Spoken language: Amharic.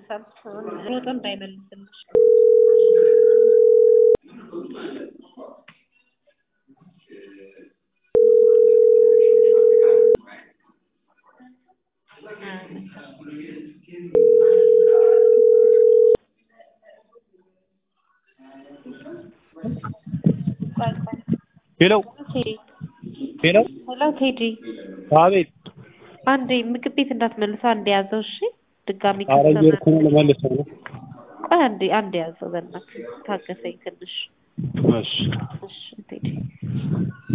ይመልሳል ሮጦ እንዳይመልስልሽ ሄሎ ሄሎ ሄሎ ቴዲ አቤት አንዴ ምግብ ቤት እንዳትመልሰው አንዴ ያዘው እሺ ድጋሚ አረጀርኩ ነው ለማለሰው ነው ቆይ አንዴ ያዘው በእናትህ ታገሰኝ ትንሽ እሺ እሺ ቴዲ